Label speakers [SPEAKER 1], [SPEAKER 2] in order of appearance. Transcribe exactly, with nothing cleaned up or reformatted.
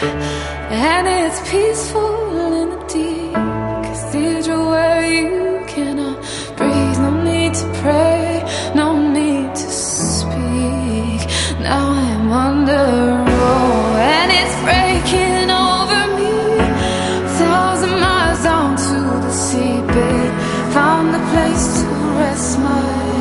[SPEAKER 1] And it's peaceful in the deep cathedral where you cannot breathe. No need to pray, no need to speak. Now I'm under roll and it's breaking over me. Thousand miles down to the seabed, found a place to rest my